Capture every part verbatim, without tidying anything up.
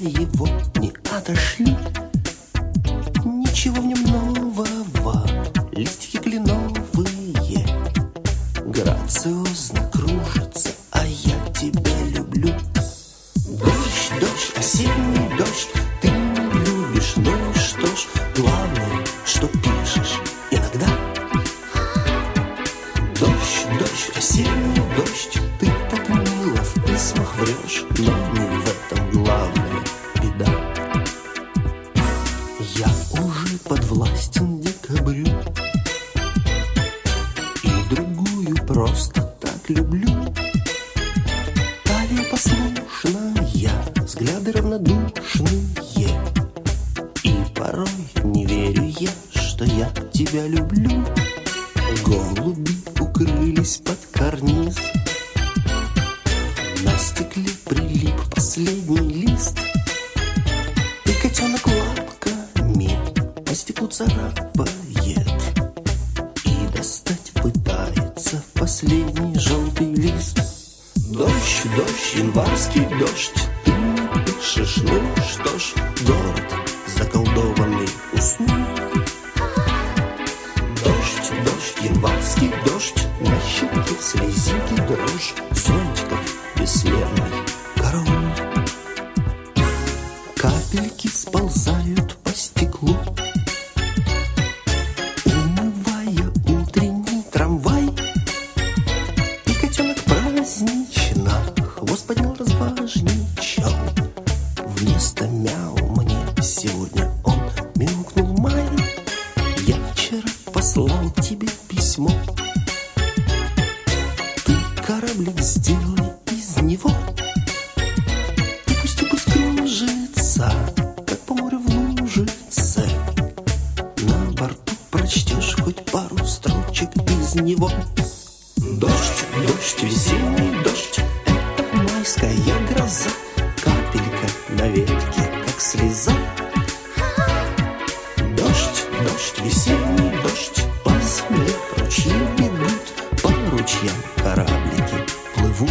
его не отошли. Ничего в нем нового, листики кленовые грациозно кружатся, а я тебя люблю. Дождь, дождь, осенний дождь, ты не любишь, ну и что ж, главное, что пишешь иногда. Дождь, дождь, осенний дождь, ты так мило в письмах врешь, но не в этом главная беда. Я уже подвластен декабрю и другую просто так люблю. Талия послушная, взгляды равнодушные, и порой не верю я, что я тебя люблю. Голуби укрылись под карниз, на стекле прилип последний лист, и котенок лапками по стеклу царапает и достать пытается последний желтый лист. Дождь, дождь, январский дождь, ты не пишешь, ну что ж, город заколдованный уснул. Дождь, дождь, январский дождь, на щеке слезинки дрожь, зонтиков бессмертный король. Капельки сползают по стеклу, умывая утренний трамвай, и котенок празднично хвост поднял, разважничал. Вместо мяу мне сегодня он мяукнул май. Я вчера послал тебе письмо, ты кораблик сделай из него, и пусть и пусть кружится, как по морю в лужице. На борту прочтешь хоть пару строчек из него. Дождь, дождь, весенний дождь, это майская гроза, капелька на ветке, как слеза. Дождь, дождь, весенний дождь, по земле ручьи бегут, по ручьям кораблики плывут.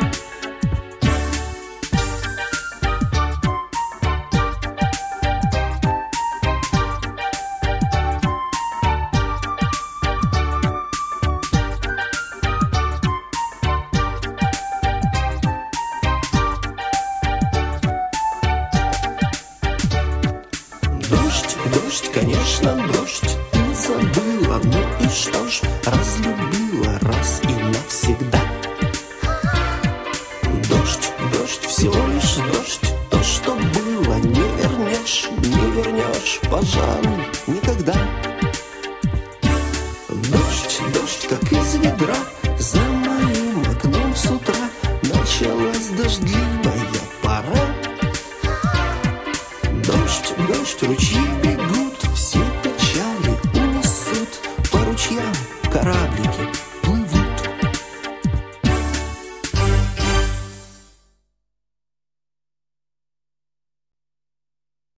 Дождь, дождь, конечно, дождь, ты забыла, ну и что ж, разлюбила раз и навсегда. Дождь, дождь, всего лишь дождь, то, что было, не вернешь, не вернешь, пожалуй, никогда. Дождь, дождь, как из ведра, за моим окном с утра началась дождливая пора. Дождь, дождь, ручьи бегут,